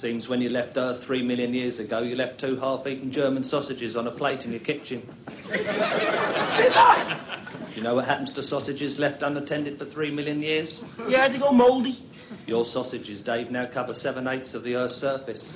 Seems when you left Earth 3 million years ago, you left 2 half-eaten German sausages on a plate in your kitchen. Did I? Do you know what happens to sausages left unattended for 3 million years? Yeah, they go mouldy. Your sausages, Dave, now cover 7/8 of the Earth's surface.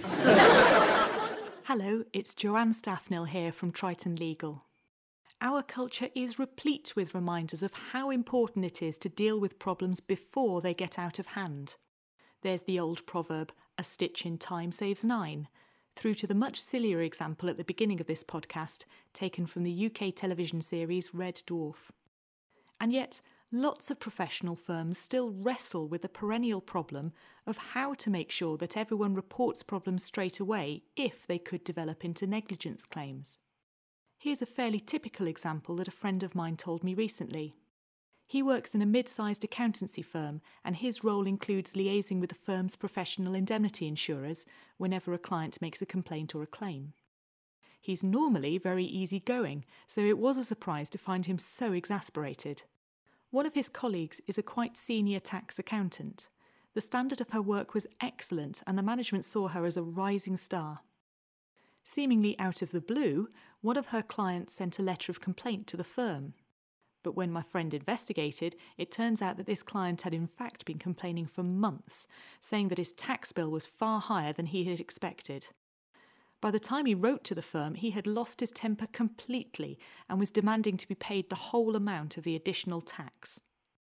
Hello, it's Joanne Staffnell here from Triton Legal. Our culture is replete with reminders of how important it is to deal with problems before they get out of hand. There's the old proverb, a stitch in time saves 9, through to the much sillier example at the beginning of this podcast, taken from the UK television series Red Dwarf. And yet, lots of professional firms still wrestle with the perennial problem of how to make sure that everyone reports problems straight away if they could develop into negligence claims. Here's a fairly typical example that a friend of mine told me recently. He works in a mid-sized accountancy firm, and his role includes liaising with the firm's professional indemnity insurers whenever a client makes a complaint or a claim. He's normally very easygoing, so it was a surprise to find him so exasperated. One of his colleagues is a quite senior tax accountant. The standard of her work was excellent, and the management saw her as a rising star. Seemingly out of the blue, one of her clients sent a letter of complaint to the firm. But when my friend investigated, it turns out that this client had in fact been complaining for months, saying that his tax bill was far higher than he had expected. By the time he wrote to the firm, he had lost his temper completely and was demanding to be paid the whole amount of the additional tax.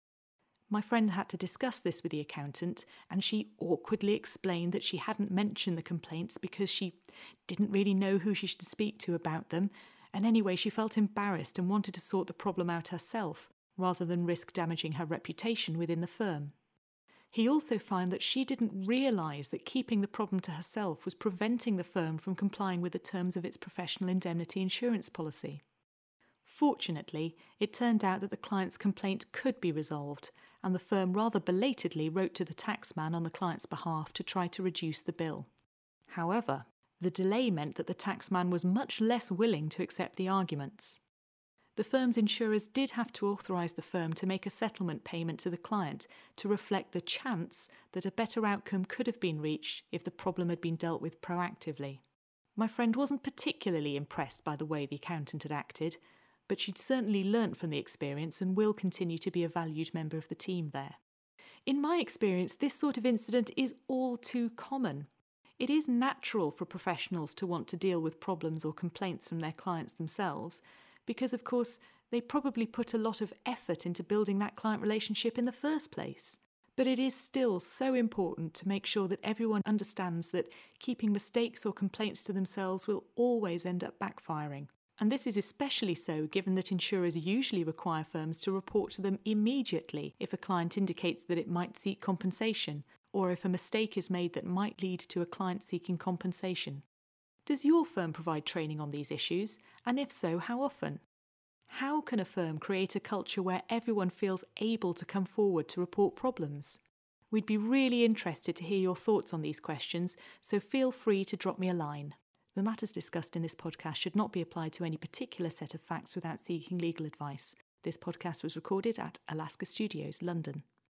My friend had to discuss this with the accountant, and she awkwardly explained that she hadn't mentioned the complaints because she didn't really know who she should speak to about them, and anyway she felt embarrassed and wanted to sort the problem out herself, rather than risk damaging her reputation within the firm. He also found that she didn't realise that keeping the problem to herself was preventing the firm from complying with the terms of its professional indemnity insurance policy. Fortunately, it turned out that the client's complaint could be resolved, and the firm rather belatedly wrote to the taxman on the client's behalf to try to reduce the bill. However, the delay meant that the taxman was much less willing to accept the arguments. The firm's insurers did have to authorise the firm to make a settlement payment to the client to reflect the chance that a better outcome could have been reached if the problem had been dealt with proactively. My friend wasn't particularly impressed by the way the accountant had acted, but she'd certainly learnt from the experience and will continue to be a valued member of the team there. In my experience, this sort of incident is all too common. It is natural for professionals to want to deal with problems or complaints from their clients themselves, because, of course, they probably put a lot of effort into building that client relationship in the first place. But it is still so important to make sure that everyone understands that keeping mistakes or complaints to themselves will always end up backfiring. And this is especially so given that insurers usually require firms to report to them immediately if a client indicates that it might seek compensation, or if a mistake is made that might lead to a client seeking compensation. Does your firm provide training on these issues? And if so, how often? How can a firm create a culture where everyone feels able to come forward to report problems? We'd be really interested to hear your thoughts on these questions, so feel free to drop me a line. The matters discussed in this podcast should not be applied to any particular set of facts without seeking legal advice. This podcast was recorded at Alaska Studios, London.